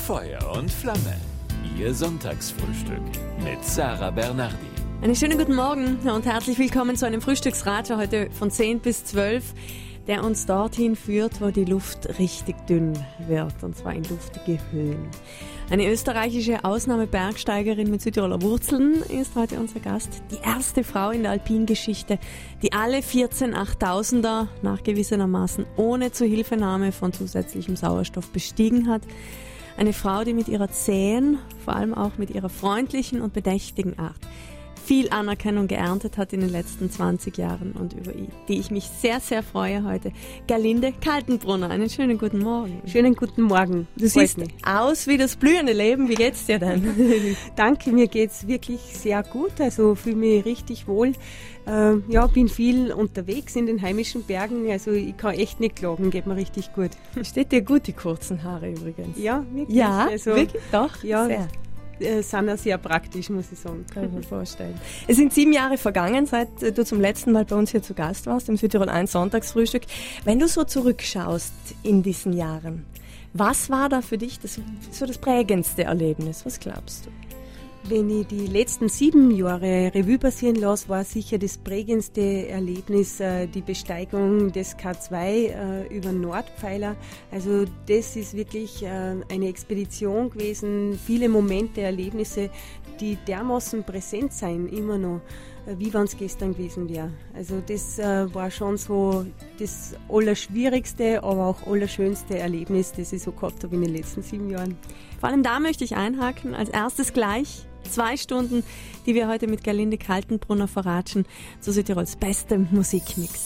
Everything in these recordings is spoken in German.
Feuer und Flamme. Ihr Sonntagsfrühstück mit Sarah Bernardi. Einen schönen guten Morgen und herzlich willkommen zu einem Frühstücksradio heute von 10 bis 12, der uns dorthin führt, wo die Luft richtig dünn wird, und zwar in luftige Höhen. Eine österreichische Ausnahmebergsteigerin mit Südtiroler Wurzeln ist heute unser Gast. Die erste Frau in der Alpingeschichte, die alle 14 8000er nachgewiesenermaßen ohne Zuhilfenahme von zusätzlichem Sauerstoff bestiegen hat. Eine Frau, die mit ihrer zähen, vor allem auch mit ihrer freundlichen und bedächtigen Art viel Anerkennung geerntet hat in den letzten 20 Jahren und über die ich mich sehr, sehr freue heute. Gerlinde Kaltenbrunner, einen schönen guten Morgen. Schönen guten Morgen. Du siehst aus wie das blühende Leben. Wie geht's dir denn? Danke, mir geht's wirklich sehr gut. Also fühle mich richtig wohl. Bin viel unterwegs in den heimischen Bergen. Also ich kann echt nicht klagen, geht mir richtig gut. Steht dir gut, die kurzen Haare übrigens. Ja, wirklich. Ja, also, wirklich? Doch, ja, sehr. Sind auch sehr praktisch, muss ich sagen. Kann ich mir vorstellen. Es sind 7 Jahre vergangen, seit du zum letzten Mal bei uns hier zu Gast warst, im Südtirol 1 Sonntagsfrühstück. Wenn du so zurückschaust in diesen Jahren, was war da für dich das prägendste Erlebnis? Was glaubst du? Wenn ich die letzten 7 Jahre Revue passieren lasse, war sicher das prägendste Erlebnis die Besteigung des K2 über Nordpfeiler. Also das ist wirklich eine Expedition gewesen, viele Momente, Erlebnisse, die dermaßen präsent sein, immer noch, wie wenn es gestern gewesen wäre. Also das war schon so das Allerschwierigste, aber auch Allerschönste Erlebnis, das ich so gehabt habe in den letzten 7 Jahren. Vor allem da möchte ich einhaken, als erstes gleich 2 Stunden, die wir heute mit Gerlinde Kaltenbrunner verratschen, zu Südtirols bestem Musikmix.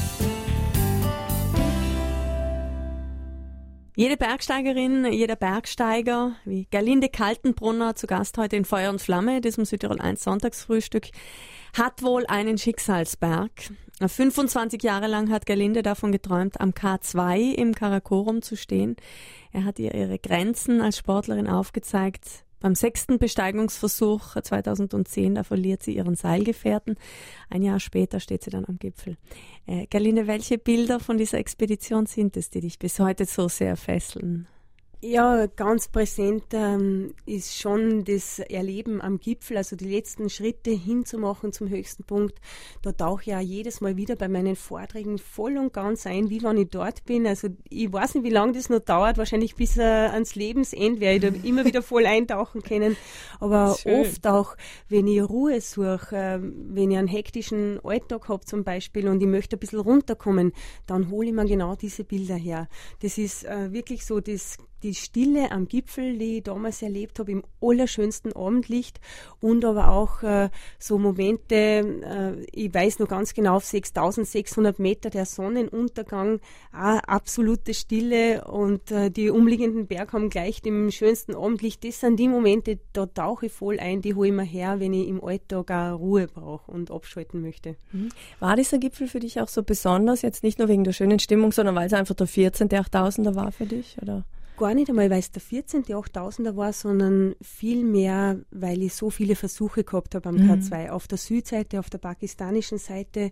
Jede Bergsteigerin, jeder Bergsteiger, wie Gerlinde Kaltenbrunner, zu Gast heute in Feuer und Flamme, diesem Südtirol 1 Sonntagsfrühstück, hat wohl einen Schicksalsberg. 25 Jahre lang hat Gerlinde davon geträumt, am K2 im Karakorum zu stehen. Er hat ihr ihre Grenzen als Sportlerin aufgezeigt. Beim 6. Besteigungsversuch 2010, da verliert sie ihren Seilgefährten. Ein Jahr später steht sie dann am Gipfel. Gerlinde, welche Bilder von dieser Expedition sind es, die dich bis heute so sehr fesseln? Ja, ganz präsent ist schon das Erleben am Gipfel, also die letzten Schritte hinzumachen zum höchsten Punkt. Da tauche ich ja jedes Mal wieder bei meinen Vorträgen voll und ganz ein, wie wenn ich dort bin. Also ich weiß nicht, wie lange das noch dauert, wahrscheinlich bis ans Lebensende werde ich da immer wieder voll eintauchen können. Aber oft auch, wenn ich Ruhe suche, wenn ich einen hektischen Alltag habe zum Beispiel und ich möchte ein bisschen runterkommen, dann hole ich mir genau diese Bilder her. Das ist wirklich so die Stille am Gipfel, die ich damals erlebt habe, im allerschönsten Abendlicht, und aber auch so Momente, ich weiß noch ganz genau, auf 6600 Meter der Sonnenuntergang, auch absolute Stille, und die umliegenden Berge haben gleich dem schönsten Abendlicht. Das sind die Momente, da tauche ich voll ein, die hole ich mir her, wenn ich im Alltag auch Ruhe brauche und abschalten möchte. War dieser Gipfel für dich auch so besonders, jetzt nicht nur wegen der schönen Stimmung, sondern weil es einfach der 14. 8000er war für dich, oder? Gar nicht einmal, weil es der 14. 8000er war, sondern vielmehr, weil ich so viele Versuche gehabt habe am K2. Auf der Südseite, auf der pakistanischen Seite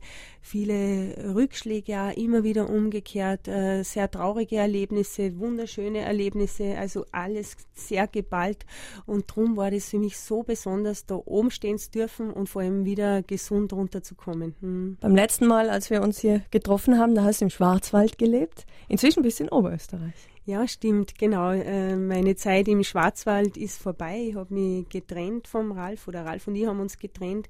viele Rückschläge, auch immer wieder umgekehrt, sehr traurige Erlebnisse, wunderschöne Erlebnisse, also alles sehr geballt. Und darum war das für mich so besonders, da oben stehen zu dürfen und vor allem wieder gesund runterzukommen. Beim letzten Mal, als wir uns hier getroffen haben, da hast du im Schwarzwald gelebt. Inzwischen bist du in Oberösterreich. Ja, stimmt, genau. Meine Zeit im Schwarzwald ist vorbei. Ich habe mich getrennt vom Ralf, oder Ralf und ich haben uns getrennt,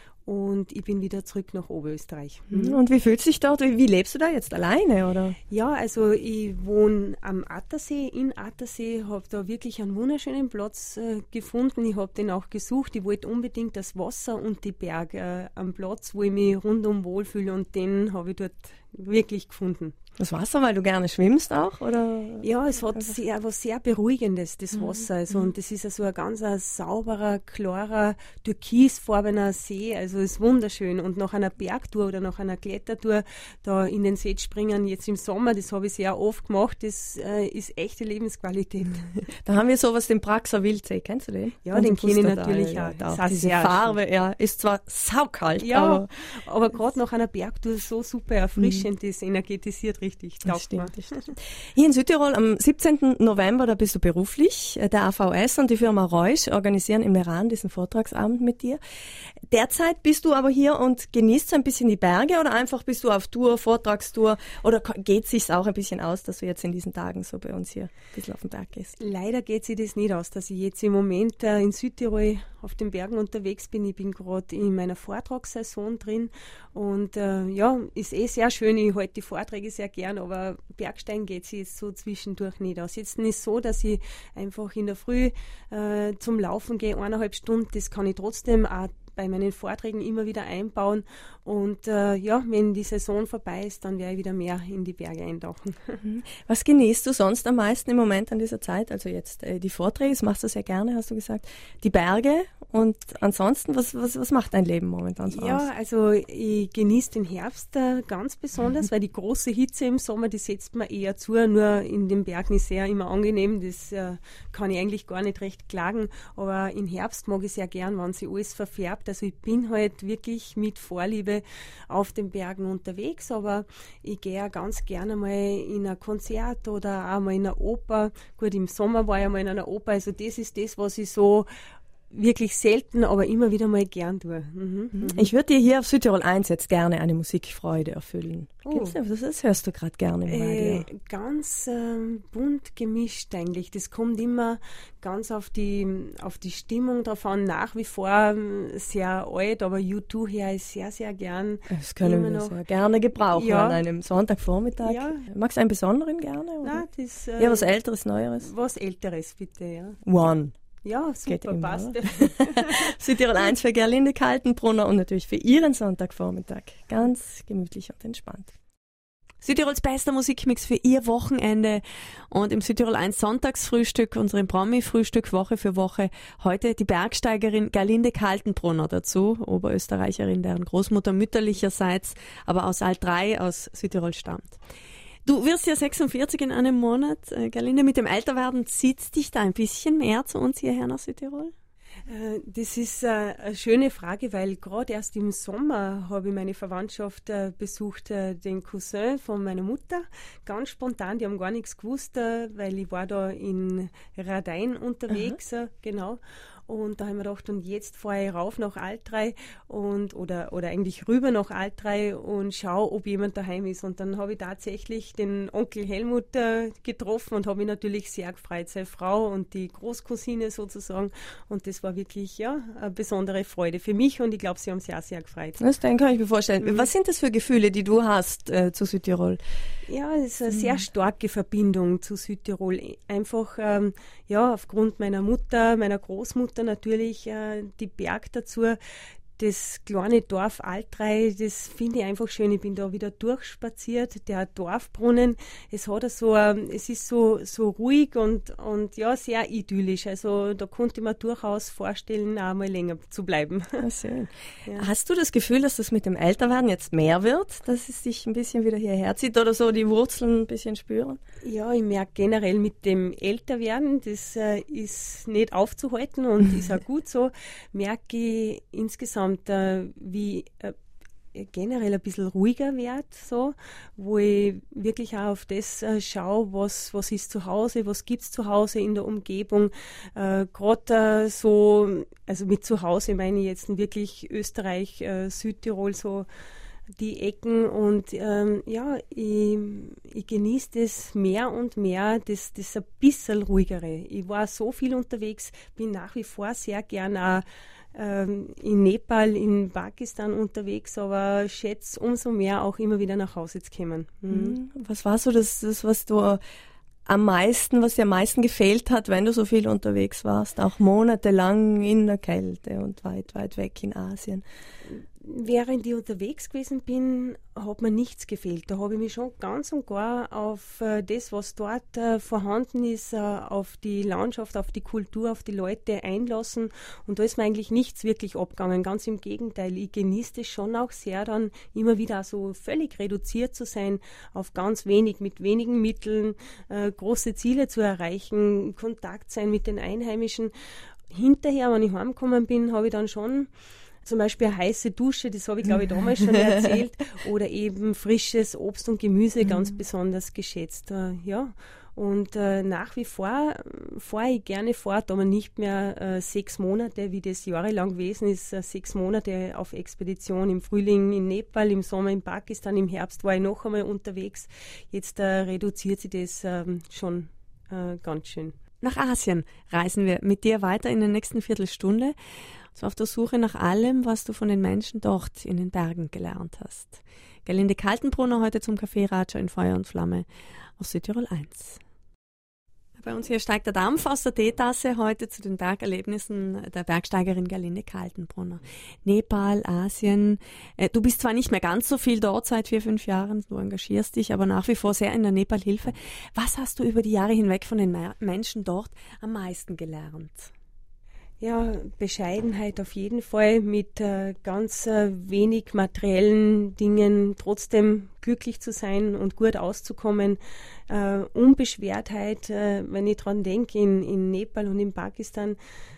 und ich bin wieder zurück nach Oberösterreich. Und wie fühlst du dich dort? Wie lebst du da jetzt alleine, oder? Ja, also ich wohne am Attersee, in Attersee, habe da wirklich einen wunderschönen Platz gefunden. Ich habe den auch gesucht. Ich wollte unbedingt das Wasser und die Berge am Platz, wo ich mich rundum wohlfühle, und den habe ich dort wirklich gefunden. Das Wasser, weil du gerne schwimmst auch, oder? Ja, es hat was sehr Beruhigendes, das Wasser. Also, und das ist also ein ganz sauberer, klarer, türkisfarbener See. Also ist wunderschön. Und nach einer Bergtour oder nach einer Klettertour da in den See springen, jetzt im Sommer, das habe ich sehr oft gemacht, das ist echte Lebensqualität. Da haben wir sowas, den Praxer Wildsee. Kennst du den? Ja, den kenne ich natürlich auch. Das ist diese Farbe, schön. Ja, ist zwar saukalt, ja, aber gerade nach einer Bergtour so super erfrischend, das energetisiert richtig. Das stimmt. Hier in Südtirol am 17. November, da bist du beruflich. Der AVS und die Firma Reusch organisieren im Meran diesen Vortragsabend mit dir. Derzeit bist du aber hier und genießt so ein bisschen die Berge oder einfach bist du auf Tour, Vortragstour oder geht es sich auch ein bisschen aus, dass du jetzt in diesen Tagen so bei uns hier ein bisschen auf den Berg gehst? Leider geht sich das nicht aus, dass ich jetzt im Moment in Südtirol auf den Bergen unterwegs bin. Ich bin gerade in meiner Vortragssaison drin und ist sehr schön. Ich halte die Vorträge sehr gern, aber Bergsteigen geht sich jetzt so zwischendurch nicht aus. Jetzt ist es so, dass ich einfach in der Früh zum Laufen gehe, 1,5 Stunden, das kann ich trotzdem auch bei meinen Vorträgen immer wieder einbauen und wenn die Saison vorbei ist, dann werde ich wieder mehr in die Berge eintauchen. Was genießt du sonst am meisten im Moment an dieser Zeit? Also jetzt die Vorträge, das machst du sehr gerne, hast du gesagt. Die Berge und ansonsten, was macht dein Leben momentan so aus? Ja, also ich genieße den Herbst ganz besonders, weil die große Hitze im Sommer, die setzt mir eher zu. Nur in den Bergen ist sehr immer angenehm, das kann ich eigentlich gar nicht recht klagen, aber im Herbst mag ich sehr gern, wenn sich alles verfärbt. Also ich bin halt wirklich mit Vorliebe auf den Bergen unterwegs, aber ich gehe auch ganz gerne mal in ein Konzert oder auch mal in eine Oper. Gut, im Sommer war ich mal in einer Oper, also das ist das, was ich so wirklich selten, aber immer wieder mal gern tue. Ich würde dir hier auf Südtirol 1 jetzt gerne eine Musikfreude erfüllen. Das hörst du gerade gerne im Radio? Ganz bunt gemischt eigentlich. Das kommt immer ganz auf die Stimmung drauf an. Nach wie vor sehr alt, aber U2 her ist sehr, sehr gern. Das können wir sehr gerne gebrauchen an einem Sonntagvormittag. Ja. Magst du einen besonderen gerne? Oder? Nein, was Älteres, Neueres? Was Älteres, bitte, ja. One. Ja, super, passt. Südtirol 1 für Gerlinde Kaltenbrunner und natürlich für Ihren Sonntagvormittag. Ganz gemütlich und entspannt. Südtirols bester Musikmix für Ihr Wochenende und im Südtirol 1 Sonntagsfrühstück, unserem Promi-Frühstück Woche für Woche, heute die Bergsteigerin Gerlinde Kaltenbrunner dazu, Oberösterreicherin, deren Großmutter mütterlicherseits, aber aus Alt-3 aus Südtirol stammt. Du wirst ja 46 in einem Monat. Gerlinde, mit dem Älterwerden zieht dich da ein bisschen mehr zu uns hierher nach Südtirol? Das ist eine schöne Frage, weil gerade erst im Sommer habe ich meine Verwandtschaft besucht, den Cousin von meiner Mutter. Ganz spontan, die haben gar nichts gewusst, weil ich war da in Radein unterwegs, genau. Und da haben wir gedacht, und jetzt fahre ich rauf nach Alt-3 oder eigentlich rüber nach Alt-3 und schaue, ob jemand daheim ist. Und dann habe ich tatsächlich den Onkel Helmut getroffen und habe mich natürlich sehr gefreut, seine Frau und die Großcousine sozusagen. Und das war wirklich eine besondere Freude für mich und ich glaube, sie haben sich auch sehr gefreut. Das kann ich mir vorstellen. Was sind das für Gefühle, die du hast zu Südtirol? Ja, es ist eine sehr starke Verbindung zu Südtirol. Einfach aufgrund meiner Mutter, meiner Großmutter natürlich, die Berg dazu. Das kleine Dorf Alt-3, das finde ich einfach schön. Ich bin da wieder durchspaziert, der Dorfbrunnen. Es ist so ruhig und sehr idyllisch. Also da konnte ich mir durchaus vorstellen, auch mal länger zu bleiben. Ja, schön. Ja. Hast du das Gefühl, dass das mit dem Älterwerden jetzt mehr wird, dass es dich ein bisschen wieder hierher zieht oder so die Wurzeln ein bisschen spüren? Ja, ich merke generell mit dem Älterwerden, das ist nicht aufzuhalten und ist auch gut so, merke ich insgesamt, wie generell ein bisschen ruhiger wird, so, wo ich wirklich auch auf das schaue, was ist zu Hause, was gibt es zu Hause in der Umgebung. Gerade also mit zu Hause meine ich jetzt wirklich Österreich, Südtirol, so die Ecken und ich genieße das mehr und mehr, das ein bisschen ruhigere. Ich war so viel unterwegs, bin nach wie vor sehr gern auch in Nepal, in Pakistan unterwegs, aber schätze umso mehr auch immer wieder nach Hause zu kommen. Was war so das was dir am meisten gefehlt hat, wenn du so viel unterwegs warst, auch monatelang in der Kälte und weit, weit weg in Asien? Während ich unterwegs gewesen bin, hat mir nichts gefehlt. Da habe ich mich schon ganz und gar auf das, was dort vorhanden ist, auf die Landschaft, auf die Kultur, auf die Leute einlassen. Und da ist mir eigentlich nichts wirklich abgegangen. Ganz im Gegenteil, ich genieße es schon auch sehr, dann immer wieder so völlig reduziert zu sein, auf ganz wenig, mit wenigen Mitteln, große Ziele zu erreichen, Kontakt sein mit den Einheimischen. Hinterher, wenn ich heimgekommen bin, habe ich dann schon Zum Beispiel eine heiße Dusche, das habe ich, glaube ich, damals schon erzählt. Oder eben frisches Obst und Gemüse, ganz besonders geschätzt. Ja. Und nach wie vor fahre ich gerne fort, aber nicht mehr 6 Monate, wie das jahrelang gewesen ist. 6 Monate auf Expedition, im Frühling in Nepal, im Sommer in Pakistan, im Herbst war ich noch einmal unterwegs. Jetzt reduziert sich das schon ganz schön. Nach Asien reisen wir mit dir weiter in der nächsten Viertelstunde. So auf der Suche nach allem, was du von den Menschen dort in den Bergen gelernt hast. Gerlinde Kaltenbrunner heute zum Café Raja in Feuer und Flamme auf Südtirol 1. Bei uns hier steigt der Dampf aus der Teetasse heute zu den Bergerlebnissen der Bergsteigerin Gerlinde Kaltenbrunner. Nepal, Asien. Du bist zwar nicht mehr ganz so viel dort seit 4-5 Jahren, du engagierst dich aber nach wie vor sehr in der Nepal-Hilfe. Was hast du über die Jahre hinweg von den Menschen dort am meisten gelernt? Ja, Bescheidenheit auf jeden Fall, mit ganz wenig materiellen Dingen trotzdem glücklich zu sein und gut auszukommen. Unbeschwertheit, wenn ich dran denke, in Nepal und in Pakistan,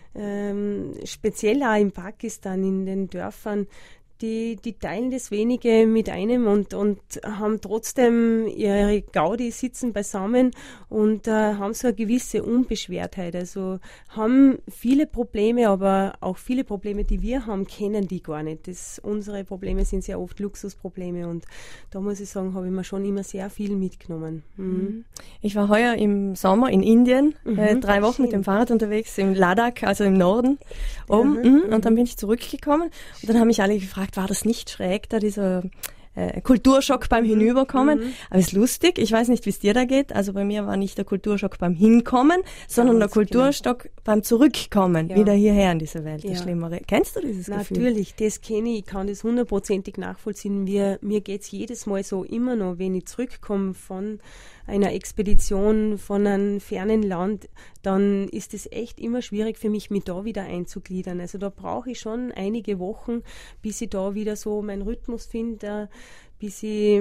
speziell auch in Pakistan, in den Dörfern, die teilen das Wenige mit einem und haben trotzdem ihre Gaudi, sitzen beisammen und haben so eine gewisse Unbeschwertheit. Also haben viele Probleme, aber auch viele Probleme, die wir haben, kennen die gar nicht. Unsere Probleme sind sehr oft Luxusprobleme und da muss ich sagen, habe ich mir schon immer sehr viel mitgenommen. Ich war heuer im Sommer in Indien, 3 Wochen mit dem Fahrrad unterwegs, im Ladakh, also im Norden oben. Und dann bin ich zurückgekommen und dann haben mich alle gefragt, war das nicht schräg, da dieser Kulturschock beim Hinüberkommen? Aber es ist lustig, ich weiß nicht, wie es dir da geht, also bei mir war nicht der Kulturschock beim Hinkommen, sondern der Kulturschock beim Zurückkommen, wieder hierher in diese Welt, das Schlimmere. Kennst du dieses Gefühl? Natürlich, das kenne ich, kann das 100%ig nachvollziehen. Mir geht's jedes Mal so, immer noch, wenn ich zurückkomme von einer Expedition, von einem fernen Land, dann ist es echt immer schwierig für mich da wieder einzugliedern. Also da brauche ich schon einige Wochen, bis ich da wieder so meinen Rhythmus finde, bis ich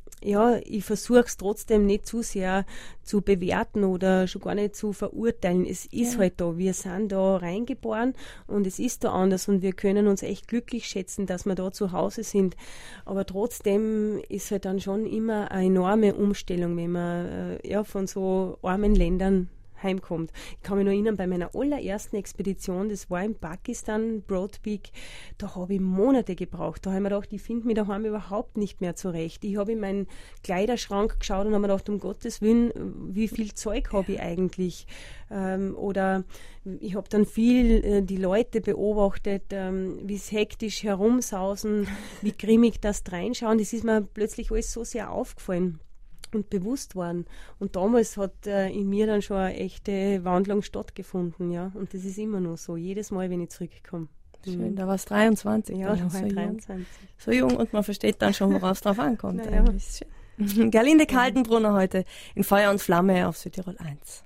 versuche es trotzdem nicht zu sehr zu bewerten oder schon gar nicht zu verurteilen. Es ist halt da, wir sind da reingeboren und es ist da anders und wir können uns echt glücklich schätzen, dass wir da zu Hause sind. Aber trotzdem ist halt dann schon immer eine enorme Umstellung, wenn man von so armen Ländern heimkommt. Ich kann mich noch erinnern, bei meiner allerersten Expedition, das war in Pakistan, Broad Peak, da habe ich Monate gebraucht. Da habe ich mir gedacht, ich finde mich daheim überhaupt nicht mehr zurecht. Ich habe in meinen Kleiderschrank geschaut und habe mir gedacht, um Gottes Willen, wie viel Zeug habe ich eigentlich? Oder ich habe dann viel die Leute beobachtet, wie sie hektisch herumsausen, wie grimmig das reinschauen. Das ist mir plötzlich alles so sehr aufgefallen und bewusst worden. Und damals hat in mir dann schon eine echte Wandlung stattgefunden, ja. Und das ist immer noch so, jedes Mal, wenn ich zurückkomme. Schön, da warst du 23. Ja, da war so ich 23. Jung. So jung und man versteht dann schon, worauf es drauf ankommt. Gerlinde Kaltenbrunner heute in Feuer und Flamme auf Südtirol 1.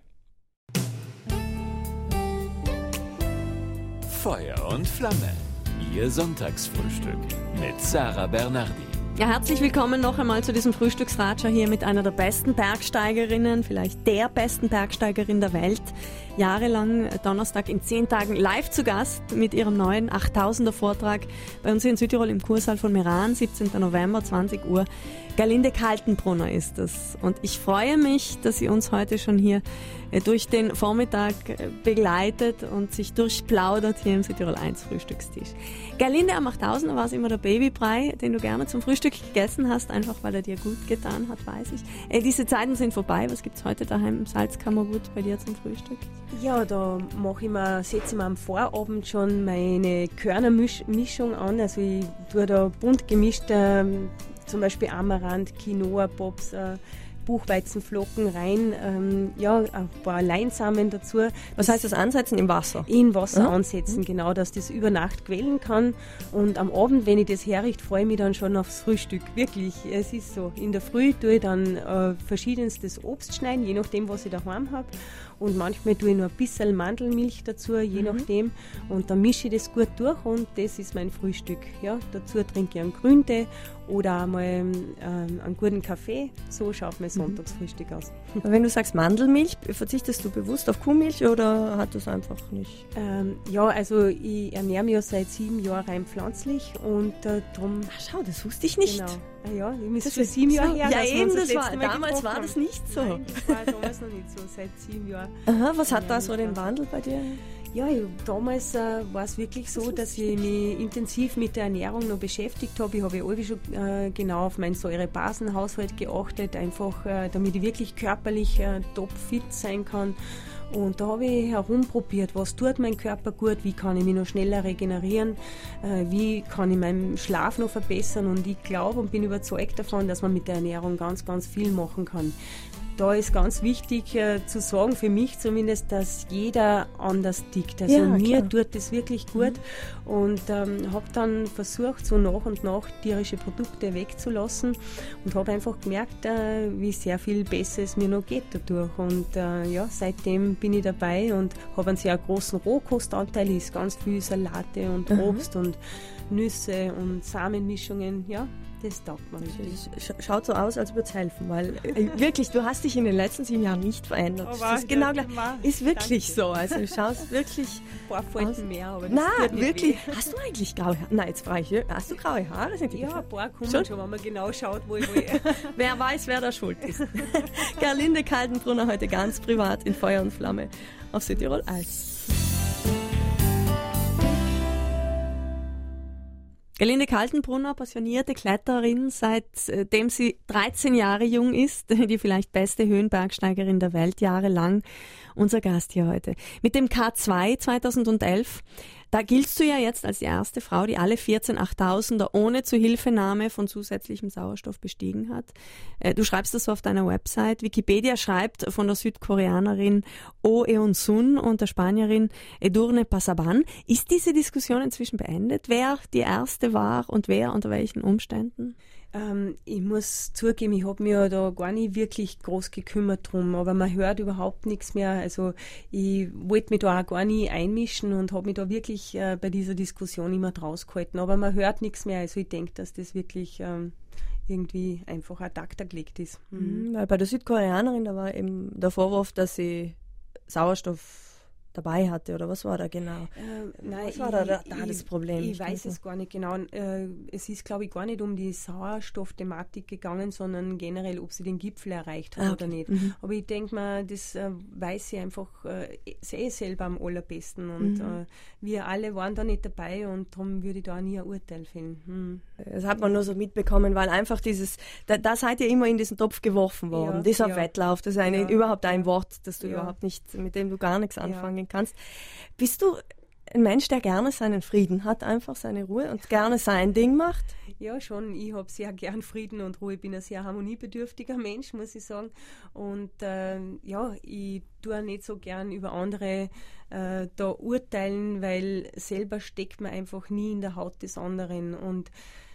Feuer und Flamme, Ihr Sonntagsfrühstück mit Sarah Bernardi. Ja, herzlich willkommen noch einmal zu diesem Frühstücksratscher hier mit einer der besten Bergsteigerinnen, vielleicht der besten Bergsteigerin der Welt. Jahrelang Donnerstag in 10 Tagen live zu Gast mit ihrem neuen 8000er Vortrag bei uns hier in Südtirol im Kursaal von Meran, 17. November, 20 Uhr. Gerlinde Kaltenbrunner ist es. Und ich freue mich, dass sie uns heute schon hier durch den Vormittag begleitet und sich durchplaudert hier im Südtirol 1 Frühstückstisch. Gerlinde, am 8000er war es immer der Babybrei, den du gerne zum Frühstück gegessen hast, einfach weil er dir gut getan hat, weiß ich. Diese Zeiten sind vorbei. Was gibt's heute daheim im Salzkammergut bei dir zum Frühstück? Ja, da setze ich mir am Vorabend schon meine Körnermischung an. Also ich tue da bunt gemischt, zum Beispiel Amaranth, Quinoa, Pops, Buchweizenflocken rein, ein paar Leinsamen dazu. Was heißt das Ansetzen im Wasser? In Wasser ansetzen, genau, dass das über Nacht quellen kann. Und am Abend, wenn ich das herrichte, freue ich mich dann schon aufs Frühstück. Wirklich, es ist so. In der Früh tue ich dann verschiedenstes Obst schneiden, je nachdem, was ich daheim habe. Und manchmal tue ich noch ein bisschen Mandelmilch dazu, je nachdem. Und dann mische ich das gut durch und das ist mein Frühstück. Ja, dazu trinke ich einen Grüntee oder einmal einen guten Kaffee. So schaut mein Sonntagsfrühstück aus. Aber wenn du sagst Mandelmilch, verzichtest du bewusst auf Kuhmilch oder hat das einfach nicht? Ja, also ich ernähre mich ja seit 7 Jahren rein pflanzlich und darum... Schau, das wusste ich nicht. Genau. Ja, ich muss schon 7 Jahre her. Ja, eben, damals war das nicht so. Nein, das war damals noch nicht so, seit 7 Jahren. Aha, was hat da so den Wandel bei dir? Ja, damals war es wirklich so, dass ich mich intensiv mit der Ernährung noch beschäftigt habe. Ich habe ja schon genau auf meinen Säurebasenhaushalt geachtet, einfach damit ich wirklich körperlich topfit sein kann. Und da habe ich herumprobiert, was tut mein Körper gut, wie kann ich mich noch schneller regenerieren, wie kann ich meinen Schlaf noch verbessern. Und ich glaube und bin überzeugt davon, dass man mit der Ernährung ganz, ganz viel machen kann. Da ist ganz wichtig zu sagen, für mich zumindest, dass jeder anders tickt. Also ja, mir klar. tut das wirklich gut und habe dann versucht, so nach und nach tierische Produkte wegzulassen und habe einfach gemerkt, wie sehr viel besser es mir noch geht dadurch. Und ja, seitdem bin ich dabei und habe einen sehr großen Rohkostanteil, ist ganz viel Salate und Obst und Nüsse und Samenmischungen, ja. Das taugt mir richtig. Schaut so aus, als würde es helfen, weil wirklich, du hast dich in den letzten 7 Jahren nicht verändert. Aber das ist genau gleich. Ist wirklich danke. so. Also du schaust wirklich. Ein paar Falten mehr, aber das Nein, tut nicht wirklich. weh. Hast du eigentlich graue Haare? Nein, jetzt frage ich. Hast du graue Haare? Sind die Ja, ein paar kommen Schon? schon, wenn man genau schaut, wo ich will. Wer weiß, wer da schuld ist. Gerlinde Kaltenbrunner heute ganz privat in Feuer und Flamme auf Südtirol Eis. Gerlinde Kaltenbrunner, passionierte Kletterin, seitdem sie 13 Jahre jung ist, die vielleicht beste Höhenbergsteigerin der Welt jahrelang, unser Gast hier heute. Mit dem K2 2011, da giltst du ja jetzt als die erste Frau, die alle 14 8000er ohne Zuhilfenahme von zusätzlichem Sauerstoff bestiegen hat. Du schreibst das so auf deiner Website. Wikipedia schreibt von der Südkoreanerin Oh Eun-sun und der Spanierin Edurne Pasaban. Ist diese Diskussion inzwischen beendet, wer die erste war und wer unter welchen Umständen? Ich muss zugeben, ich habe mich ja da gar nicht wirklich groß gekümmert drum, aber man hört überhaupt nichts mehr. Also ich wollte mich da auch gar nicht einmischen und habe mich da wirklich bei dieser Diskussion immer draus gehalten, aber man hört nichts mehr. Also ich denke, dass das wirklich irgendwie einfach ad acta gelegt ist. Weil bei der Südkoreanerin, da war eben der Vorwurf, dass sie Sauerstoff dabei hatte, oder was war da genau? Nein, was war da das Problem? Ich weiß es gar nicht genau. Es ist, glaube ich, gar nicht um die Sauerstoffthematik gegangen, sondern generell, ob sie den Gipfel erreicht hat oder nicht. Aber ich denke mal, das weiß sie einfach selber am allerbesten. Und wir alle waren da nicht dabei und darum würde ich da nie ein Urteil fällen. Das hat man nur so mitbekommen, weil einfach da seid ihr immer in diesen Topf geworfen worden. Dieser Wettlauf, das ist überhaupt ein Wort, das du überhaupt nicht, mit dem du gar nichts anfangen kannst. Bist du ein Mensch, der gerne seinen Frieden hat, einfach seine Ruhe und gerne sein Ding macht? Ja, schon. Ich habe sehr gern Frieden und Ruhe. Ich bin ein sehr harmoniebedürftiger Mensch, muss ich sagen. Und ich tue nicht so gern über andere da urteilen, weil selber steckt man einfach nie in der Haut des anderen. Und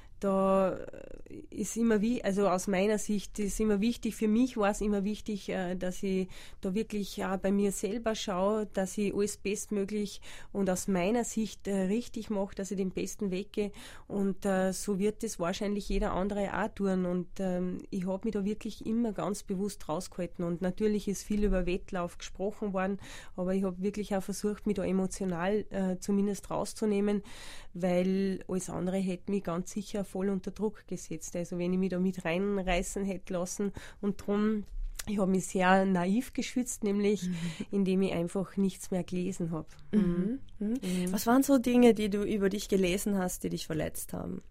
da ist immer also aus meiner Sicht ist immer wichtig, für mich war es immer wichtig, dass ich da wirklich auch bei mir selber schaue, dass ich alles bestmöglich und aus meiner Sicht richtig mache, dass ich den besten Weg gehe und so wird es wahrscheinlich jeder andere auch tun und ich habe mich da wirklich immer ganz bewusst rausgehalten und natürlich ist viel über Wettlauf gesprochen worden, aber ich habe wirklich auch versucht, mich da emotional zumindest rauszunehmen, weil alles andere hätte mich ganz sicher voll unter Druck gesetzt. Also wenn ich mich da mit reinreißen hätte lassen und darum, ich habe mich sehr naiv geschützt, nämlich indem ich einfach nichts mehr gelesen habe. Was waren so Dinge, die du über dich gelesen hast, die dich verletzt haben?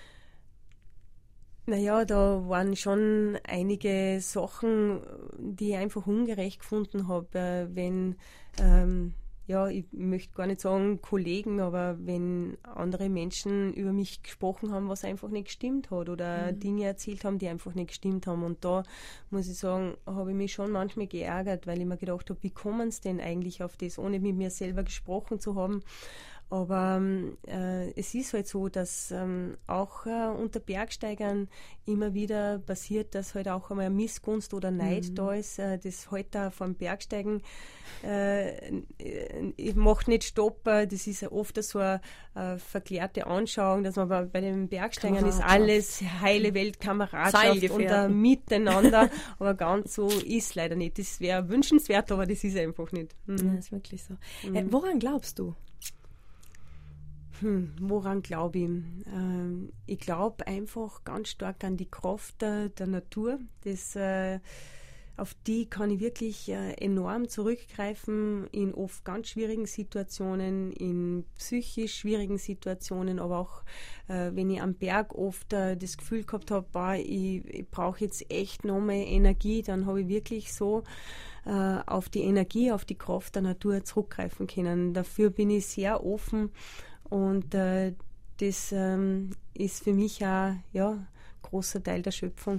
Naja, da waren schon einige Sachen, die ich einfach ungerecht gefunden habe, wenn ich möchte gar nicht sagen Kollegen, aber wenn andere Menschen über mich gesprochen haben, was einfach nicht gestimmt hat oder Dinge erzählt haben, die einfach nicht gestimmt haben. Und da muss ich sagen, habe ich mich schon manchmal geärgert, weil ich mir gedacht habe, wie kommen sie denn eigentlich auf das, ohne mit mir selber gesprochen zu haben. Aber es ist halt so, dass auch unter Bergsteigern immer wieder passiert, dass halt auch einmal Missgunst oder Neid da ist. Das halt da vom Bergsteigen macht nicht Stopp. Das ist ja oft so eine verklärte Anschauung, dass man bei den Bergsteigern ist alles heile Welt, Kameradschaft und miteinander. Aber ganz so ist leider nicht. Das wäre wünschenswert, aber das ist einfach nicht. Ja, das ist wirklich so. Woran glaubst du? Woran glaube ich? Ich glaube einfach ganz stark an die Kraft der Natur. Auf die kann ich wirklich enorm zurückgreifen in oft ganz schwierigen Situationen, in psychisch schwierigen Situationen, aber auch wenn ich am Berg oft das Gefühl gehabt habe, ich brauche jetzt echt noch mehr Energie, dann habe ich wirklich so auf die Energie, auf die Kraft der Natur zurückgreifen können. Dafür bin ich sehr offen. Und das ist für mich auch ein großer Teil der Schöpfung.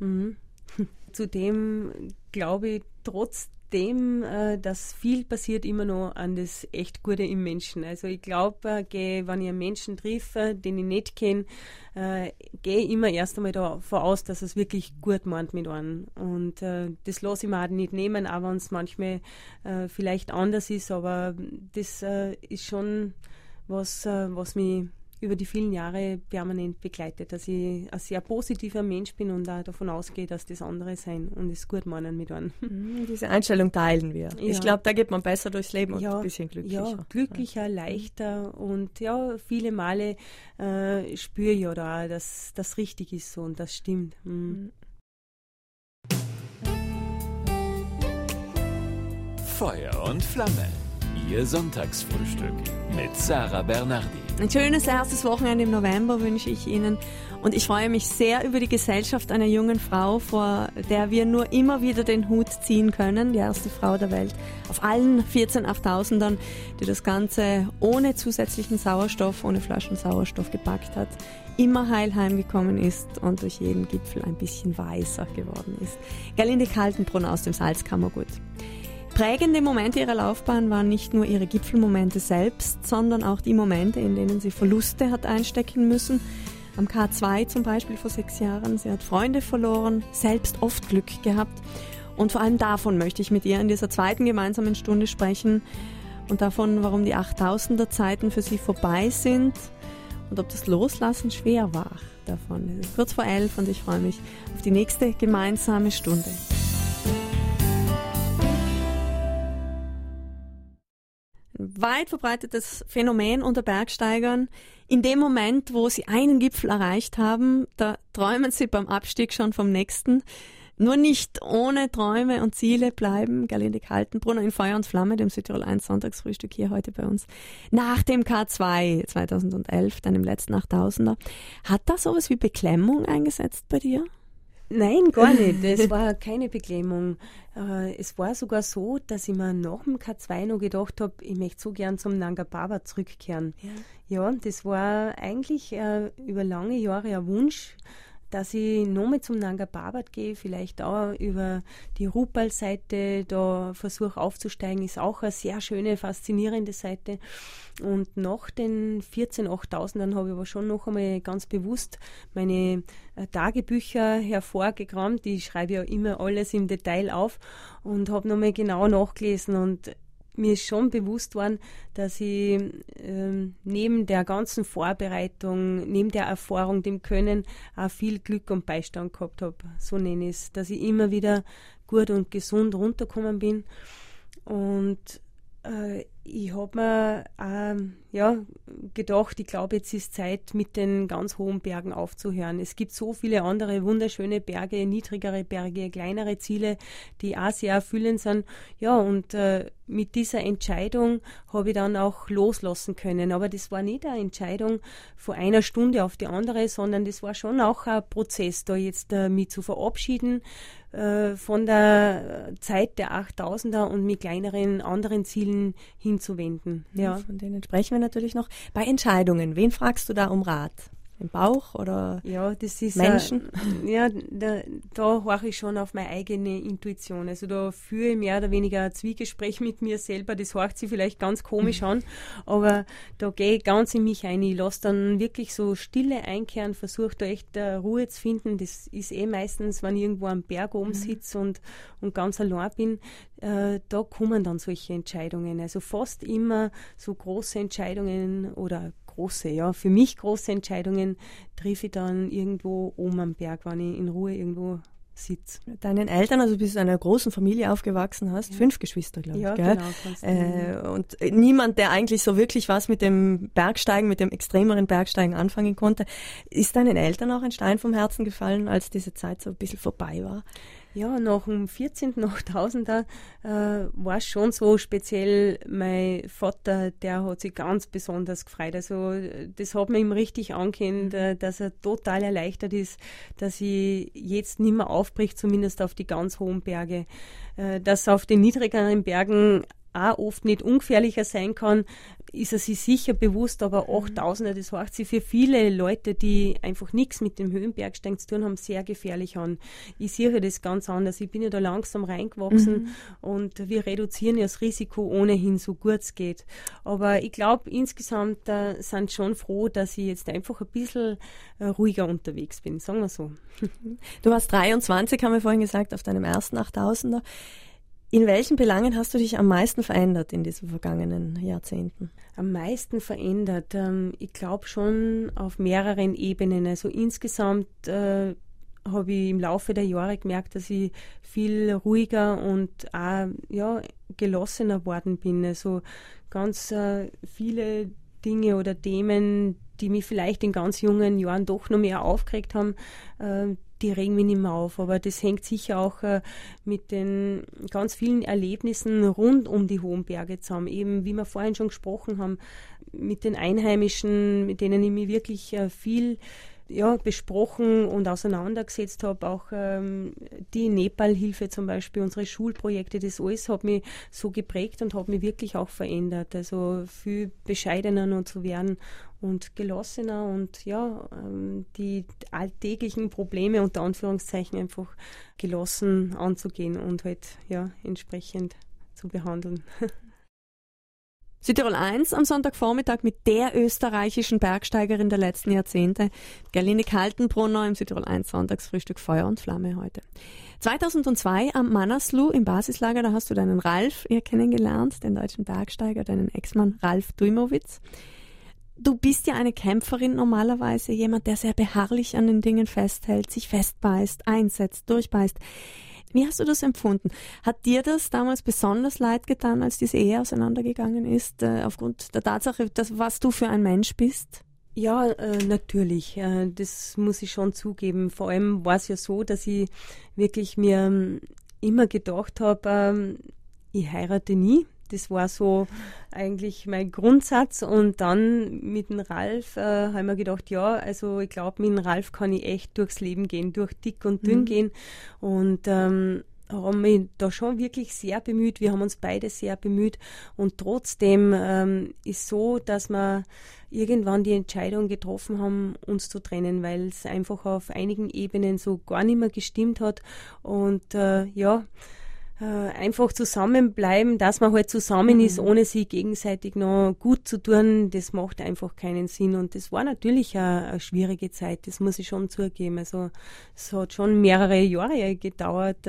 Zudem glaube ich trotzdem, dass viel passiert immer noch an das echt Gute im Menschen. Also ich glaube, wenn ich einen Menschen treffe, den ich nicht kenne, gehe ich immer erst einmal davon aus, dass es wirklich gut meint mit einem. Und das lasse ich mir auch nicht nehmen, auch wenn es manchmal vielleicht anders ist. Aber das ist schon was mich über die vielen Jahre permanent begleitet, dass ich ein sehr positiver Mensch bin und auch davon ausgehe, dass das andere sein und es gut meinen mit einem. Diese Einstellung teilen wir. Ja. Ich glaube, da geht man besser durchs Leben und ein bisschen glücklicher. Ja, glücklicher, leichter und ja, viele Male spüre ich ja da, dass das richtig ist so und das stimmt. Feuer und Flamme. Ihr Sonntagsfrühstück mit Sarah Bernardi. Ein schönes erstes Wochenende im November wünsche ich Ihnen und ich freue mich sehr über die Gesellschaft einer jungen Frau, vor der wir nur immer wieder den Hut ziehen können, die erste Frau der Welt auf allen 14 8000ern, die das Ganze ohne zusätzlichen Sauerstoff, ohne Flaschen Sauerstoff gepackt hat, immer heil heimgekommen ist und durch jeden Gipfel ein bisschen weißer geworden ist. Gerlinde Kaltenbrunner aus dem Salzkammergut. Prägende Momente ihrer Laufbahn waren nicht nur ihre Gipfelmomente selbst, sondern auch die Momente, in denen sie Verluste hat einstecken müssen. Am K2 zum Beispiel vor 6 Jahren. Sie hat Freunde verloren, selbst oft Glück gehabt. Und vor allem davon möchte ich mit ihr in dieser zweiten gemeinsamen Stunde sprechen. Und davon, warum die 8000er Zeiten für sie vorbei sind und ob das Loslassen schwer war davon. Es ist kurz vor 11 und ich freue mich auf die nächste gemeinsame Stunde. Weit verbreitetes Phänomen unter Bergsteigern. In dem Moment, wo sie einen Gipfel erreicht haben, da träumen sie beim Abstieg schon vom nächsten. Nur nicht ohne Träume und Ziele bleiben. Gerlinde Kaltenbrunner in Feuer und Flamme, dem Südtirol 1 Sonntagsfrühstück hier heute bei uns. Nach dem K2 2011, deinem letzten 8000er. Hat da sowas wie Beklemmung eingesetzt bei dir? Nein, gar nicht. Es war keine Beklemmung. Es war sogar so, dass ich mir nach dem K2 noch gedacht habe, ich möchte so gern zum Nanga Parbat zurückkehren. Ja, das war eigentlich über lange Jahre ein Wunsch, dass ich nochmal zum Nanga Parbat gehe, vielleicht auch über die Rupal-Seite da versuche aufzusteigen, ist auch eine sehr schöne, faszinierende Seite. Und nach den 14 8000ern habe ich aber schon noch einmal ganz bewusst meine Tagebücher hervorgekramt. Ich schreibe ja immer alles im Detail auf und habe nochmal genau nachgelesen und mir ist schon bewusst worden, dass ich neben der ganzen Vorbereitung, neben der Erfahrung, dem Können, auch viel Glück und Beistand gehabt habe. So nenne ich es, dass ich immer wieder gut und gesund runtergekommen bin. Und ich habe mir gedacht, ich glaube, jetzt ist Zeit, mit den ganz hohen Bergen aufzuhören. Es gibt so viele andere wunderschöne Berge, niedrigere Berge, kleinere Ziele, die auch sehr erfüllend sind. Ja, und mit dieser Entscheidung habe ich dann auch loslassen können. Aber das war nicht eine Entscheidung von einer Stunde auf die andere, sondern das war schon auch ein Prozess, da jetzt mich zu verabschieden von der Zeit der 8000er und mit kleineren anderen Zielen hinzuwenden. Ja. Von denen sprechen wir natürlich noch. Bei Entscheidungen, wen fragst du da um Rat? Im Bauch oder ja, das ist Menschen? Da horche ich schon auf meine eigene Intuition. Also da führe ich mehr oder weniger ein Zwiegespräch mit mir selber. Das horcht sich vielleicht ganz komisch an, aber da gehe ich ganz in mich ein. Ich lasse dann wirklich so Stille einkehren, versuche da echt Ruhe zu finden. Das ist meistens, wenn ich irgendwo am Berg oben sitze und ganz allein bin, da kommen dann solche Entscheidungen. Also fast immer so große Entscheidungen oder für mich große Entscheidungen treffe ich dann irgendwo oben am Berg, wenn ich in Ruhe irgendwo sitze. Deinen Eltern, also du bist in einer großen Familie aufgewachsen hast, 5 Geschwister, glaube ich, gell? Genau. Und niemand, der eigentlich so wirklich was mit dem Bergsteigen, mit dem extremeren Bergsteigen anfangen konnte. Ist deinen Eltern auch ein Stein vom Herzen gefallen, als diese Zeit so ein bisschen vorbei war? Ja, nach dem 14. 8000er war es schon so speziell. Mein Vater, der hat sich ganz besonders gefreut. Also das hat man ihm richtig angehört, dass er total erleichtert ist, dass ich jetzt nicht mehr aufbricht, zumindest auf die ganz hohen Berge. Dass auf den niedrigeren Bergen auch oft nicht ungefährlicher sein kann, ist er sich sicher bewusst, aber 8000er, das hört sich für viele Leute, die einfach nichts mit dem Höhenbergsteigen zu tun haben, sehr gefährlich an. Ich sehe das ganz anders. Ich bin ja da langsam reingewachsen und wir reduzieren ja das Risiko ohnehin so gut es geht. Aber ich glaube, insgesamt sind schon froh, dass ich jetzt einfach ein bisschen ruhiger unterwegs bin, sagen wir so. Du warst 23, haben wir vorhin gesagt, auf deinem ersten 8000er. In welchen Belangen hast du dich am meisten verändert in diesen vergangenen Jahrzehnten? Am meisten verändert? Ich glaube schon auf mehreren Ebenen. Also insgesamt habe ich im Laufe der Jahre gemerkt, dass ich viel ruhiger und auch gelassener worden bin. Also ganz viele Dinge oder Themen, die mich vielleicht in ganz jungen Jahren doch noch mehr aufgeregt haben, die regen mich nicht mehr auf. Aber das hängt sicher auch mit den ganz vielen Erlebnissen rund um die hohen Berge zusammen. Eben, wie wir vorhin schon gesprochen haben, mit den Einheimischen, mit denen ich mich wirklich viel besprochen und auseinandergesetzt habe, auch die Nepal-Hilfe zum Beispiel, unsere Schulprojekte, das alles hat mich so geprägt und hat mich wirklich auch verändert. Also viel bescheidener noch zu werden und gelassener und die alltäglichen Probleme unter Anführungszeichen einfach gelassen anzugehen und halt entsprechend zu behandeln. Südtirol 1 am Sonntagvormittag mit der österreichischen Bergsteigerin der letzten Jahrzehnte, Gerlinde Kaltenbrunner im Südtirol 1 Sonntagsfrühstück Feuer und Flamme heute. 2002 am Manaslu im Basislager, da hast du deinen Ralf kennengelernt, den deutschen Bergsteiger, deinen Ex-Mann Ralf Dujmowitz. Du bist ja eine Kämpferin normalerweise, jemand, der sehr beharrlich an den Dingen festhält, sich festbeißt, einsetzt, durchbeißt. Wie hast du das empfunden? Hat dir das damals besonders leid getan, als diese Ehe auseinandergegangen ist, aufgrund der Tatsache, was du für ein Mensch bist? Ja, natürlich. Das muss ich schon zugeben. Vor allem war es ja so, dass ich wirklich mir immer gedacht habe, ich heirate nie. Das war so eigentlich mein Grundsatz. Und dann mit dem Ralf habe ich mir gedacht, also ich glaube, mit dem Ralf kann ich echt durchs Leben gehen, durch dick und dünn gehen. Und haben mich da schon wirklich sehr bemüht. Wir haben uns beide sehr bemüht. Und trotzdem ist so, dass wir irgendwann die Entscheidung getroffen haben, uns zu trennen, weil es einfach auf einigen Ebenen so gar nicht mehr gestimmt hat. Und einfach zusammenbleiben, dass man halt zusammen ist, ohne sich gegenseitig noch gut zu tun, das macht einfach keinen Sinn. Und das war natürlich eine schwierige Zeit, das muss ich schon zugeben. Also es hat schon mehrere Jahre gedauert,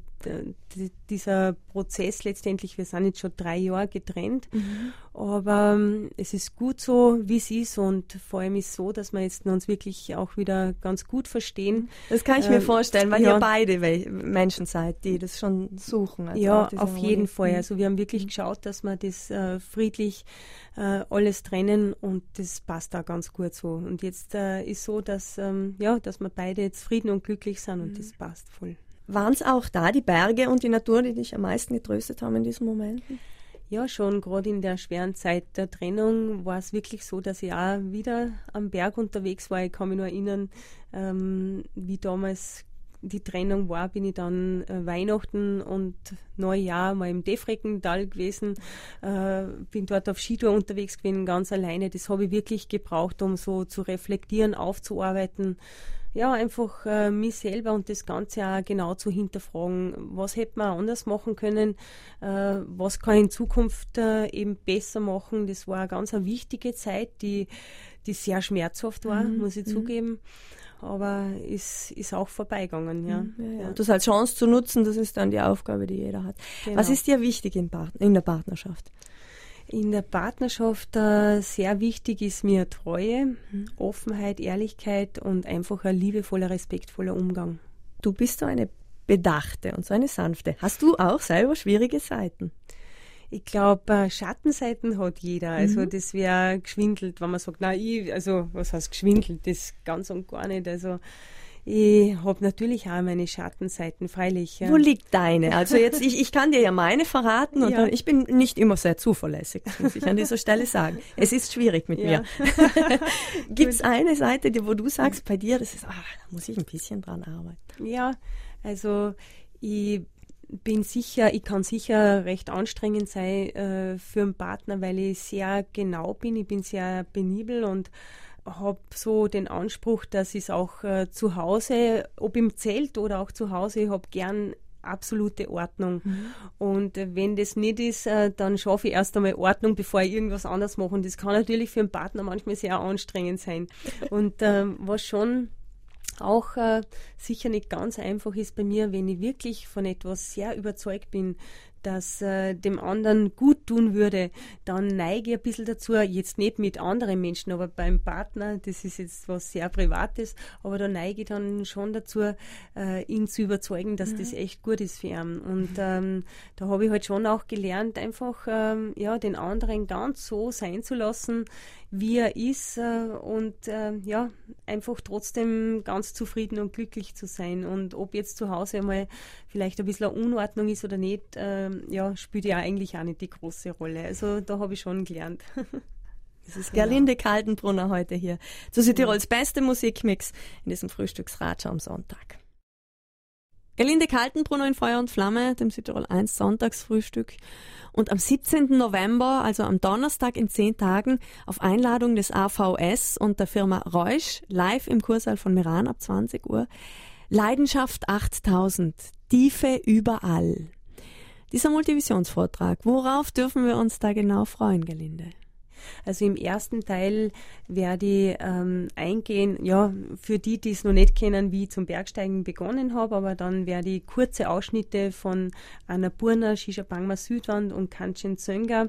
dieser Prozess letztendlich. Wir sind jetzt schon 3 Jahre getrennt, aber es ist gut so, wie es ist, und vor allem ist es so, dass wir jetzt uns wirklich auch wieder ganz gut verstehen. Das kann ich mir vorstellen, weil ihr beide Menschen seid, die das schon suchen. Also auf jeden Fall. Also wir haben wirklich geschaut, dass wir das friedlich alles trennen, und das passt auch ganz gut so. Und jetzt ist so, dass wir beide jetzt zufrieden und glücklich sind, und das passt voll. Waren es auch da die Berge und die Natur, die dich am meisten getröstet haben in diesen Momenten? Ja, schon gerade in der schweren Zeit der Trennung war es wirklich so, dass ich auch wieder am Berg unterwegs war. Ich kann mich nur erinnern, wie damals die Trennung war, bin ich dann Weihnachten und Neujahr mal im Defreckental gewesen, bin dort auf Skitour unterwegs gewesen, ganz alleine. Das habe ich wirklich gebraucht, um so zu reflektieren, aufzuarbeiten. Ja, einfach mich selber und das Ganze auch genau zu hinterfragen. Was hätte man anders machen können? Was kann ich in Zukunft eben besser machen? Das war eine ganz wichtige Zeit, die sehr schmerzhaft war, muss ich zugeben. Aber ist auch vorbeigegangen, ja. Ja. Und das als Chance zu nutzen, das ist dann die Aufgabe, die jeder hat. Genau. Was ist dir wichtig in der Partnerschaft? In der Partnerschaft sehr wichtig ist mir Treue, Offenheit, Ehrlichkeit und einfach ein liebevoller, respektvoller Umgang. Du bist so eine Bedachte und so eine Sanfte. Hast du auch selber schwierige Seiten? Ich glaube, Schattenseiten hat jeder. Also das wäre geschwindelt, wenn man sagt, was heißt geschwindelt? Das ganz und gar nicht. Also ich habe natürlich auch meine Schattenseiten, freilich. Ja. Wo liegt deine? Also jetzt, ich kann dir ja meine verraten und ich bin nicht immer sehr zuverlässig, das muss ich an dieser Stelle sagen. Es ist schwierig mit mir. Gibt es eine Seite, wo du sagst, bei dir, das ist, da muss ich ein bisschen dran arbeiten? Ja, also ich kann sicher recht anstrengend sein für einen Partner, weil ich sehr genau bin. Ich bin sehr penibel und habe so den Anspruch, dass ich es auch zu Hause, ob im Zelt oder auch zu Hause, ich habe gern absolute Ordnung. Und wenn das nicht ist, dann schaffe ich erst einmal Ordnung, bevor ich irgendwas anderes mache. Und das kann natürlich für einen Partner manchmal sehr anstrengend sein. Und was schon auch sicher nicht ganz einfach ist bei mir, wenn ich wirklich von etwas sehr überzeugt bin, das dem anderen gut tun würde, dann neige ich ein bisschen dazu, jetzt nicht mit anderen Menschen, aber beim Partner, das ist jetzt was sehr Privates, aber da neige ich dann schon dazu, ihn zu überzeugen, dass das echt gut ist für ihn. Und da habe ich halt schon auch gelernt, einfach den anderen ganz so sein zu lassen, wie er ist und einfach trotzdem ganz zufrieden und glücklich zu sein. Und ob jetzt zu Hause einmal vielleicht ein bisschen eine Unordnung ist oder nicht, spielt ja eigentlich auch nicht die große Rolle. Also da habe ich schon gelernt. Das ist Gerlinde Kaltenbrunner heute hier zu Südtirols beste Musikmix in diesem Frühstücksratscher am Sonntag. Gerlinde Kaltenbrunner in Feuer und Flamme, dem Südtirol 1 Sonntagsfrühstück. Und am 17. November, also am Donnerstag in 10 Tagen, auf Einladung des AVS und der Firma Reusch, live im Kursaal von Meran ab 20 Uhr, Leidenschaft 8000, Tiefe überall. Dieser Multivisionsvortrag, worauf dürfen wir uns da genau freuen, Gerlinde? Also im ersten Teil werde ich eingehen, für die es noch nicht kennen, wie ich zum Bergsteigen begonnen habe, aber dann werde ich kurze Ausschnitte von Annapurna, Shishapangma Südwand und Kanchenjunga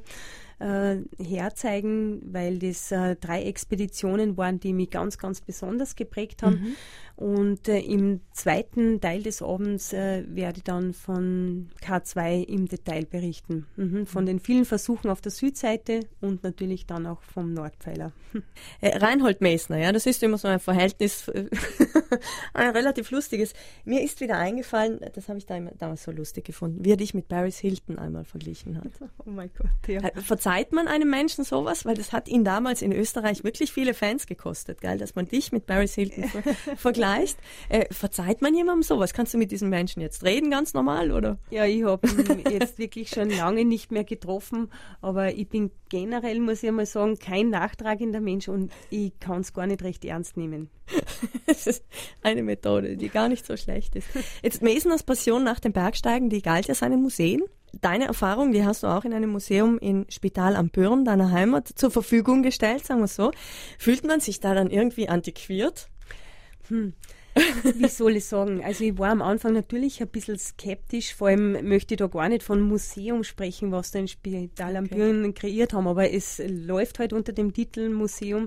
herzeigen, weil das 3 Expeditionen waren, die mich ganz, ganz besonders geprägt haben. Und im zweiten Teil des Abends werde ich dann von K2 im Detail berichten. Von den vielen Versuchen auf der Südseite und natürlich dann auch vom Nordpfeiler. Reinhold Messner, das ist immer so ein Verhältnis, ein relativ lustiges. Mir ist wieder eingefallen, das habe ich damals so lustig gefunden, wie er dich mit Paris Hilton einmal verglichen hat. Oh mein Gott, ja. Verzeiht man einem Menschen sowas? Weil das hat ihn damals in Österreich wirklich viele Fans gekostet, gell? Dass man dich mit Paris Hilton vergleicht. Verzeiht man jemandem sowas? Kannst du mit diesem Menschen jetzt reden, ganz normal, oder? Ja, ich habe ihn jetzt wirklich schon lange nicht mehr getroffen, aber ich bin generell, muss ich einmal sagen, kein nachtragender Mensch und ich kann es gar nicht recht ernst nehmen. Das ist eine Methode, die gar nicht so schlecht ist. Jetzt Messners Passion nach dem Bergsteigen, die galt ja seinen Museen. Deine Erfahrung, die hast du auch in einem Museum in Spital am Pyhrn, deiner Heimat, zur Verfügung gestellt, sagen wir so. Fühlt man sich da dann irgendwie antiquiert? Wie soll ich sagen? Also ich war am Anfang natürlich ein bisschen skeptisch, vor allem möchte ich da gar nicht von Museum sprechen, was da in Spital am Pyhrn kreiert haben, aber es läuft halt unter dem Titel Museum.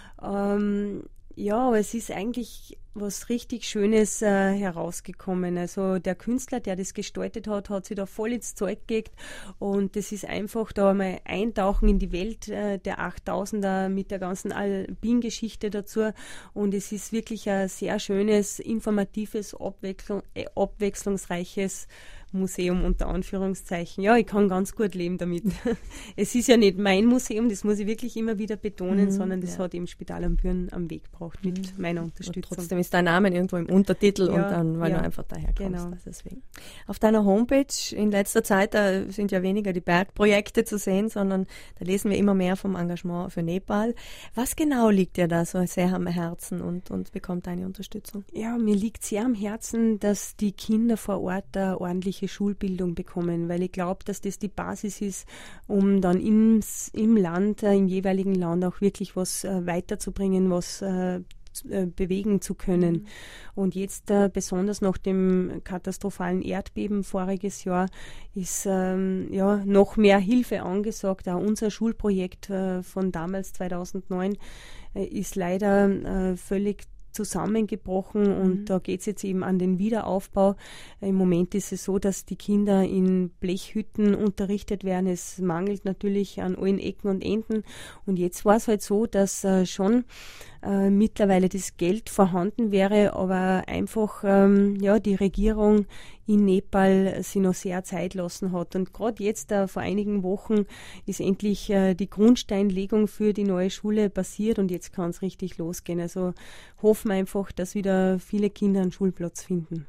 Aber es ist eigentlich was richtig Schönes herausgekommen. Also der Künstler, der das gestaltet hat, hat sich da voll ins Zeug gelegt und das ist einfach da einmal eintauchen in die Welt der 8000er mit der ganzen Alpin-Geschichte dazu und es ist wirklich ein sehr schönes, informatives, abwechslungsreiches Museum unter Anführungszeichen. Ja, ich kann ganz gut leben damit. Es ist ja nicht mein Museum, das muss ich wirklich immer wieder betonen, sondern das hat eben Spital am Büren am Weg gebracht mit meiner Unterstützung. Und trotzdem ist dein Name irgendwo im Untertitel und dann, weil du einfach daher kommst. Genau. Deswegen. Auf deiner Homepage in letzter Zeit, da sind ja weniger die Bergprojekte zu sehen, sondern da lesen wir immer mehr vom Engagement für Nepal. Was genau liegt dir da so sehr am Herzen und bekommt deine Unterstützung? Ja, mir liegt sehr am Herzen, dass die Kinder vor Ort eine ordentliche Schulbildung bekommen, weil ich glaube, dass das die Basis ist, um dann im Land, im jeweiligen Land auch wirklich was weiterzubringen, was bewegen zu können. Und jetzt besonders nach dem katastrophalen Erdbeben voriges Jahr ist noch mehr Hilfe angesagt. Auch unser Schulprojekt von damals 2009 ist leider völlig zusammengebrochen und da geht es jetzt eben an den Wiederaufbau. Im Moment ist es so, dass die Kinder in Blechhütten unterrichtet werden. Es mangelt natürlich an allen Ecken und Enden und jetzt war es halt so, dass schon mittlerweile das Geld vorhanden wäre, aber einfach die Regierung in Nepal sich noch sehr Zeit lassen hat. Und gerade jetzt, vor einigen Wochen, ist endlich die Grundsteinlegung für die neue Schule passiert und jetzt kann es richtig losgehen. Also hoffen wir einfach, dass wieder viele Kinder einen Schulplatz finden.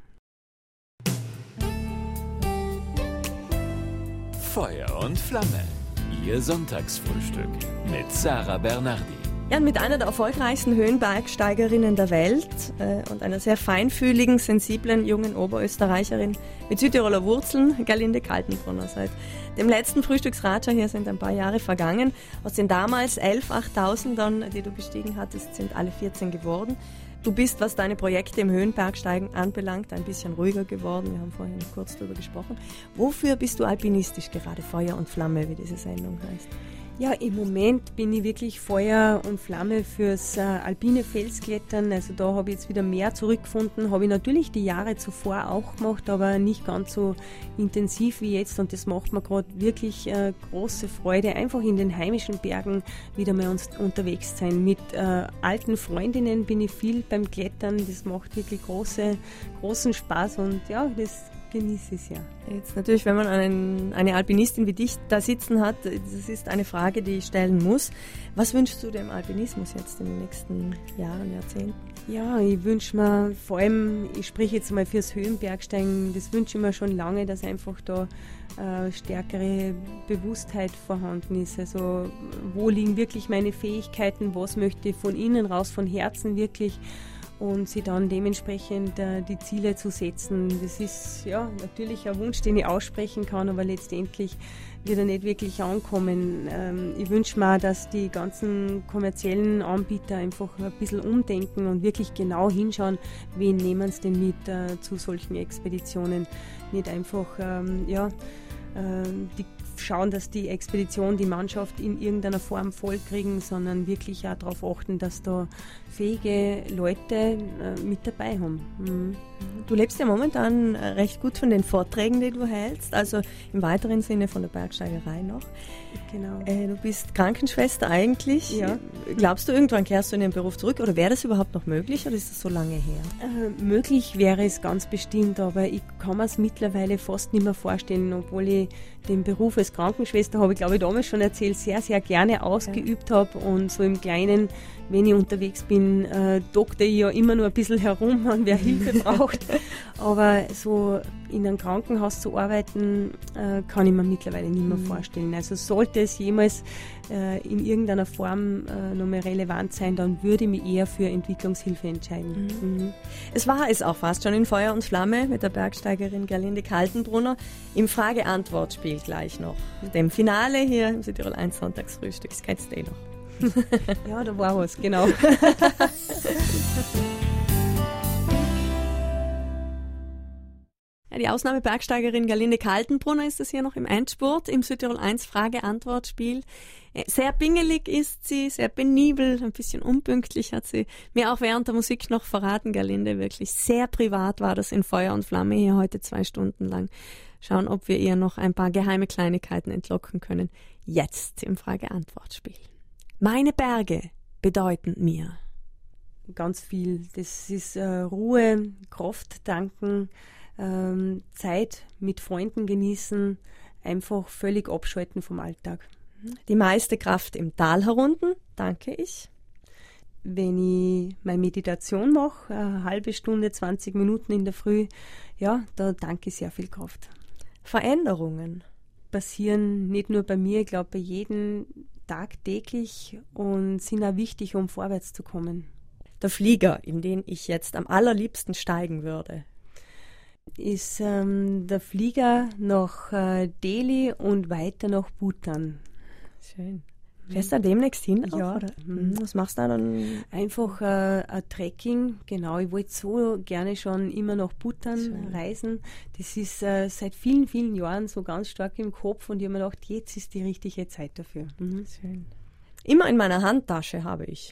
Feuer und Flamme. Ihr Sonntagsfrühstück mit Sarah Bernardi. Ja, und mit einer der erfolgreichsten Höhenbergsteigerinnen der Welt und einer sehr feinfühligen, sensiblen, jungen Oberösterreicherin mit Südtiroler Wurzeln, Gerlinde Kaltenbrunner. Seit dem letzten Frühstücksratscher hier sind ein paar Jahre vergangen. Aus den damals 11 8000ern, die du bestiegen hattest, sind alle 14 geworden. Du bist, was deine Projekte im Höhenbergsteigen anbelangt, ein bisschen ruhiger geworden. Wir haben vorhin kurz darüber gesprochen. Wofür bist du alpinistisch gerade? Feuer und Flamme, wie diese Sendung heißt. Ja, im Moment bin ich wirklich Feuer und Flamme fürs alpine Felsklettern. Also da habe ich jetzt wieder mehr zurückgefunden. Habe ich natürlich die Jahre zuvor auch gemacht, aber nicht ganz so intensiv wie jetzt. Und das macht mir gerade wirklich große Freude, einfach in den heimischen Bergen wieder mal unterwegs sein. Mit alten Freundinnen bin ich viel beim Klettern. Das macht wirklich großen Spaß und ja, das genieße es ja. Jetzt natürlich, wenn man eine Alpinistin wie dich da sitzen hat, das ist eine Frage, die ich stellen muss. Was wünschst du dem Alpinismus jetzt in den nächsten Jahren, Jahrzehnten? Ja, ich wünsche mir vor allem, ich spreche jetzt mal fürs Höhenbergsteigen, das wünsche ich mir schon lange, dass einfach da stärkere Bewusstheit vorhanden ist. Also wo liegen wirklich meine Fähigkeiten, was möchte ich von innen raus, von Herzen wirklich und sie dann dementsprechend die Ziele zu setzen. Das ist ja natürlich ein Wunsch, den ich aussprechen kann, aber letztendlich wird er nicht wirklich ankommen. Ich wünsche mir, dass die ganzen kommerziellen Anbieter einfach ein bisschen umdenken und wirklich genau hinschauen, wen nehmen sie denn mit zu solchen Expeditionen. Nicht einfach die schauen, dass die Expedition, die Mannschaft in irgendeiner Form vollkriegen, sondern wirklich auch darauf achten, dass da fähige Leute mit dabei haben. Mhm. Du lebst ja momentan recht gut von den Vorträgen, die du hältst, also im weiteren Sinne von der Bergsteigerei noch. Genau. Du bist Krankenschwester eigentlich. Ja. Glaubst du, irgendwann kehrst du in den Beruf zurück oder wäre das überhaupt noch möglich oder ist das so lange her? Möglich wäre es ganz bestimmt, aber ich kann mir es mittlerweile fast nicht mehr vorstellen, obwohl ich den Beruf als Krankenschwester, habe ich glaube ich damals schon erzählt, sehr, sehr gerne ausgeübt habe und so im Kleinen, wenn ich unterwegs bin, dokter ich ja immer nur ein bisschen herum, an wer Hilfe braucht. Aber so in einem Krankenhaus zu arbeiten, kann ich mir mittlerweile nicht mehr vorstellen. Also sollte es jemals in irgendeiner Form noch mehr relevant sein, dann würde ich mich eher für Entwicklungshilfe entscheiden. Mhm. Es war es auch fast schon in Feuer und Flamme mit der Bergsteigerin Gerlinde Kaltenbrunner im Frage-Antwort-Spiel gleich noch. Dem Finale hier im Südtirol 1 Sonntagsfrühstück. Das kennst du noch. Ja, da war was, genau. Ja, die Ausnahmebergsteigerin Gerlinde Kaltenbrunner ist das hier noch im Endspurt im Südtirol 1 Frage-Antwort-Spiel. Sehr pingelig ist sie, sehr penibel, ein bisschen unpünktlich hat sie mir auch während der Musik noch verraten, Gerlinde. Wirklich sehr privat war das in Feuer und Flamme hier heute 2 Stunden lang. Schauen, ob wir ihr noch ein paar geheime Kleinigkeiten entlocken können. Jetzt im Frage-Antwort-Spiel. Meine Berge bedeuten mir ganz viel. Das ist Ruhe, Kraft tanken, Zeit mit Freunden genießen, einfach völlig abschalten vom Alltag. Die meiste Kraft im Tal herunten, danke ich. Wenn ich meine Meditation mache, eine halbe Stunde, 20 Minuten in der Früh, ja, da danke ich sehr viel Kraft. Veränderungen passieren nicht nur bei mir, ich glaube bei jedem tagtäglich und sind auch wichtig, um vorwärts zu kommen. Der Flieger, in den ich jetzt am allerliebsten steigen würde, ist der Flieger nach Delhi und weiter nach Bhutan. Schön. Fährst du da demnächst hin? Ja. Oder? Was machst du da dann? Einfach ein Trekking, genau. Ich wollte so gerne schon immer nach Bhutan reisen. Das ist seit vielen, vielen Jahren so ganz stark im Kopf und ich habe mir gedacht, jetzt ist die richtige Zeit dafür. Schön. Immer in meiner Handtasche habe ich.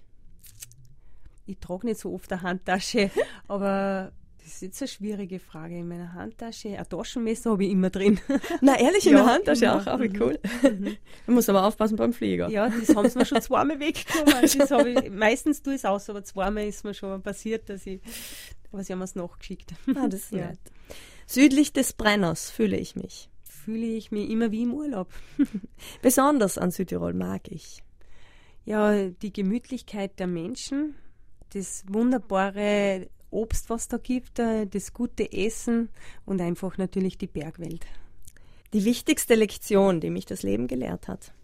Ich trage nicht so oft eine Handtasche, aber das ist jetzt eine schwierige Frage. In meiner Handtasche, ein Taschenmesser habe ich immer drin. Na ehrlich, in der Handtasche immer. auch? Wie cool. Man muss aber aufpassen beim Flieger. Ja, das haben sie mir schon zweimal weggenommen. Das habe ich, meistens tue ich es aus, aber zweimal ist mir schon passiert, aber sie haben es nachgeschickt. Das ist nett. Südlich des Brenners fühle ich mich. Fühle ich mich immer wie im Urlaub. Besonders an Südtirol mag ich. Ja, die Gemütlichkeit der Menschen, das wunderbare Obst, was da gibt, das gute Essen und einfach natürlich die Bergwelt. Die wichtigste Lektion, die mich das Leben gelehrt hat.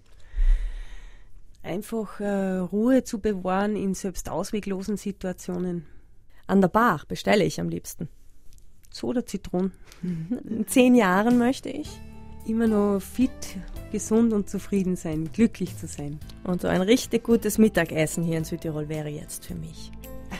Einfach Ruhe zu bewahren in selbst ausweglosen Situationen. An der Bar bestelle ich am liebsten. Soda Zitronen. In 10 Jahren möchte ich immer noch fit, gesund und zufrieden sein, glücklich zu sein. Und so ein richtig gutes Mittagessen hier in Südtirol wäre jetzt für mich.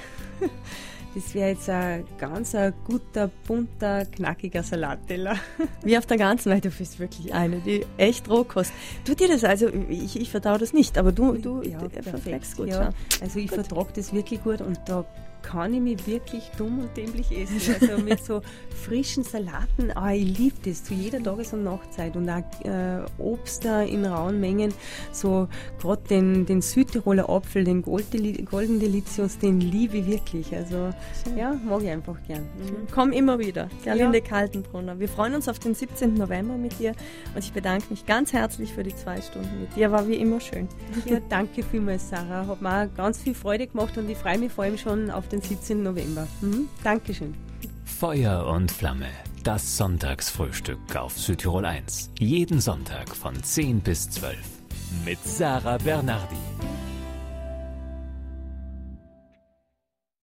Das wäre jetzt ein ganz guter, bunter, knackiger Salatteller. Wie auf der ganzen Welt, du bist wirklich eine, die echt Rohkost. Tut dir das also, ich verdaue das nicht, aber du verträgst gut. Ja. Also ich vertrage das wirklich gut und da kann ich mich wirklich dumm und dämlich essen. Also mit so frischen Salaten, ich liebe das zu jeder Tages- und Nachtzeit. Und auch Obst in rauen Mengen, so gerade den Südtiroler Apfel, den Golden Delicious, den liebe ich wirklich. Also ja, mag ich einfach gern. Komm immer wieder, Gerlinde Kaltenbrunner. Wir freuen uns auf den 17. November mit dir und ich bedanke mich ganz herzlich für die 2 Stunden mit dir. War wie immer schön. Ja, danke vielmals, Sarah. Hat mir auch ganz viel Freude gemacht und ich freue mich vor allem schon auf den 17. November. Dankeschön. Feuer und Flamme, das Sonntagsfrühstück auf Südtirol 1. Jeden Sonntag von 10 bis 12. Mit Sarah Bernardi.